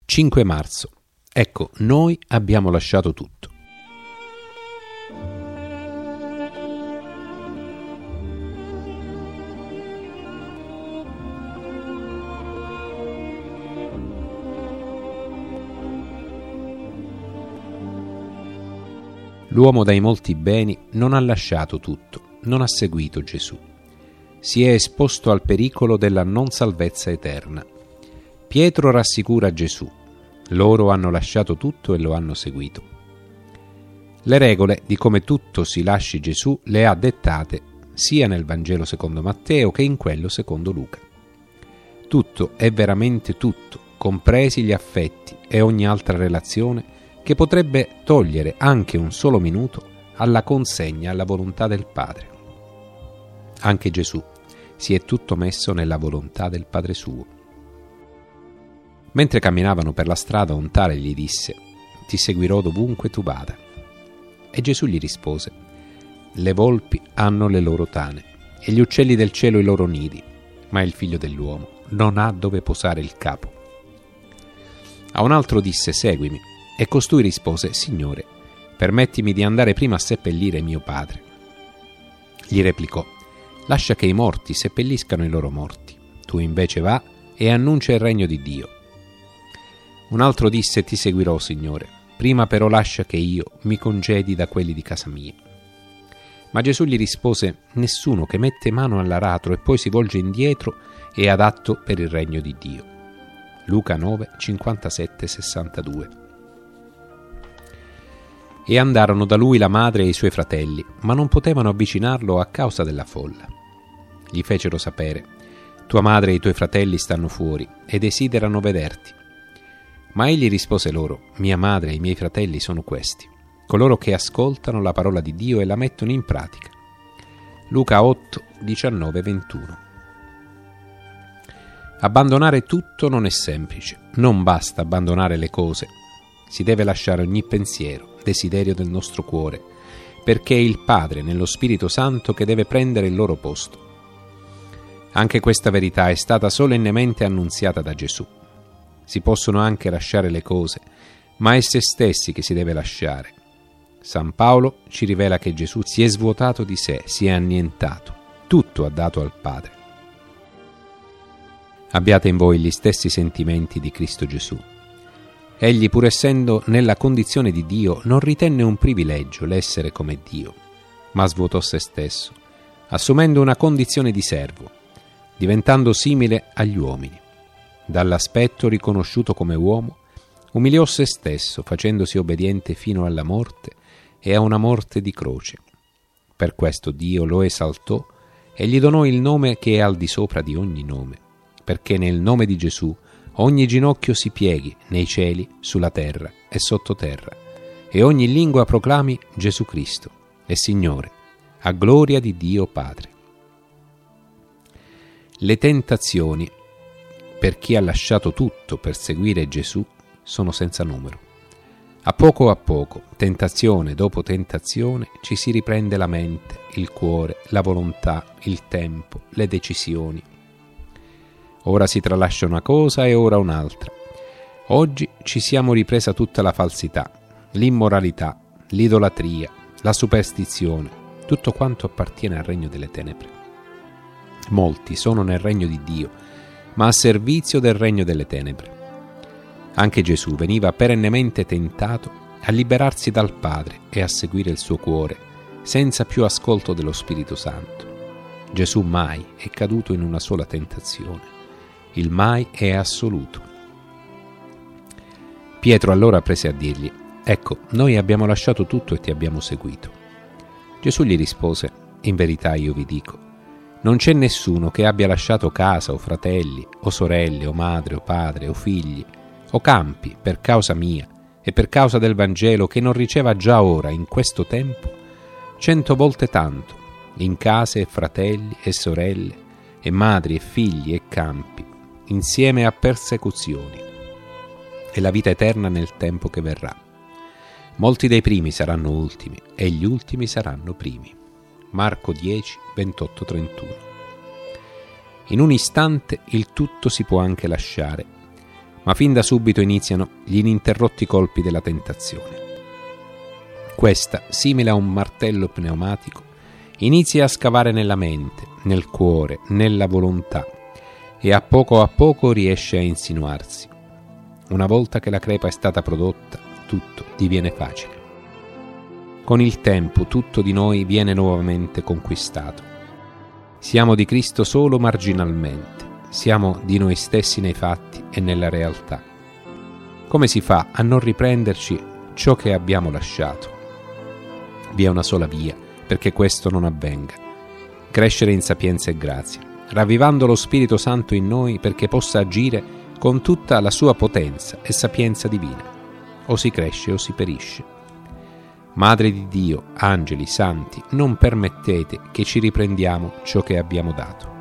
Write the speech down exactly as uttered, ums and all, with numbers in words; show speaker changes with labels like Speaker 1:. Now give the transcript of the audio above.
Speaker 1: cinque marzo. Ecco, noi abbiamo lasciato tutto. L'uomo dai molti beni non ha lasciato tutto, non ha seguito Gesù. Si è esposto al pericolo della non salvezza eterna. Pietro rassicura Gesù. Loro hanno lasciato tutto e lo hanno seguito. Le regole di come tutto si lasci Gesù le ha dettate sia nel Vangelo secondo Matteo che in quello secondo Luca. Tutto è veramente tutto, compresi gli affetti e ogni altra relazione che potrebbe togliere anche un solo minuto alla consegna alla volontà del Padre. Anche Gesù si è tutto messo nella volontà del Padre suo. Mentre camminavano per la strada, un tale gli disse: «Ti seguirò dovunque tu vada». E Gesù gli rispose: «Le volpi hanno le loro tane e gli uccelli del cielo i loro nidi, ma il figlio dell'uomo non ha dove posare il capo». A un altro disse: «Seguimi». E costui rispose: «Signore, permettimi di andare prima a seppellire mio padre». Gli replicò: «Lascia che i morti seppelliscano i loro morti, tu invece va e annuncia il regno di Dio». Un altro disse: «Ti seguirò, Signore, prima però lascia che io mi congedi da quelli di casa mia». Ma Gesù gli rispose: «Nessuno che mette mano all'aratro e poi si volge indietro è adatto per il regno di Dio». Luca nove, cinquantasette sessantadue. E andarono da lui la madre e i suoi fratelli, ma non potevano avvicinarlo a causa della folla. Gli fecero sapere: «Tua madre e i tuoi fratelli stanno fuori e desiderano vederti». Ma egli rispose loro: «Mia madre e i miei fratelli sono questi, coloro che ascoltano la parola di Dio e la mettono in pratica». Luca otto, diciannove ventuno. Abbandonare tutto non è semplice, non basta abbandonare le cose, si deve lasciare ogni pensiero, desiderio del nostro cuore, perché è il Padre nello Spirito Santo che deve prendere il loro posto. Anche questa verità è stata solennemente annunziata da Gesù. Si possono anche lasciare le cose, ma è se stessi che si deve lasciare. San Paolo ci rivela che Gesù si è svuotato di sé, si è annientato, tutto ha dato al Padre. Abbiate in voi gli stessi sentimenti di Cristo Gesù. Egli, pur essendo nella condizione di Dio, non ritenne un privilegio l'essere come Dio, ma svuotò se stesso, assumendo una condizione di servo, diventando simile agli uomini. Dall'aspetto riconosciuto come uomo, umiliò se stesso, facendosi obbediente fino alla morte e a una morte di croce. Per questo Dio lo esaltò e gli donò il nome che è al di sopra di ogni nome, perché nel nome di Gesù ogni ginocchio si pieghi nei cieli, sulla terra e sottoterra, e ogni lingua proclami Gesù Cristo è Signore, a gloria di Dio Padre. Le tentazioni per chi ha lasciato tutto per seguire Gesù sono senza numero. A poco a poco, tentazione dopo tentazione, ci si riprende la mente, il cuore, la volontà, il tempo, le decisioni. Ora si tralascia una cosa e ora un'altra. Oggi ci siamo ripresa tutta la falsità, l'immoralità, l'idolatria, la superstizione, tutto quanto appartiene al regno delle tenebre. Molti sono nel regno di Dio, ma a servizio del regno delle tenebre. Anche Gesù veniva perennemente tentato a liberarsi dal Padre e a seguire il suo cuore, senza più ascolto dello Spirito Santo. Gesù mai è caduto in una sola tentazione. Il mai è assoluto. Pietro allora prese a dirgli: «Ecco, noi abbiamo lasciato tutto e ti abbiamo seguito». Gesù gli rispose: «In verità io vi dico, non c'è nessuno che abbia lasciato casa o fratelli o sorelle o madre o padre o figli o campi per causa mia e per causa del Vangelo che non riceva già ora, in questo tempo, cento volte tanto, in case e fratelli e sorelle e madri e figli e campi, insieme a persecuzioni, e la vita eterna nel tempo che verrà. Molti dei primi saranno ultimi e gli ultimi saranno primi». Marco dieci, ventotto trentuno. In un istante il tutto si può anche lasciare, ma fin da subito iniziano gli ininterrotti colpi della tentazione. Questa, simile a un martello pneumatico, inizia a scavare nella mente, nel cuore, nella volontà, e a poco a poco riesce a insinuarsi. Una volta che la crepa è stata prodotta, tutto diviene facile. Con il tempo tutto di noi viene nuovamente conquistato. Siamo di Cristo solo marginalmente, siamo di noi stessi nei fatti e nella realtà. Come si fa a non riprenderci ciò che abbiamo lasciato? Vi è una sola via perché questo non avvenga: crescere in sapienza e grazia, ravvivando lo Spirito Santo in noi perché possa agire con tutta la sua potenza e sapienza divina. O si cresce o si perisce. Madre di Dio, angeli, santi, non permettete che ci riprendiamo ciò che abbiamo dato.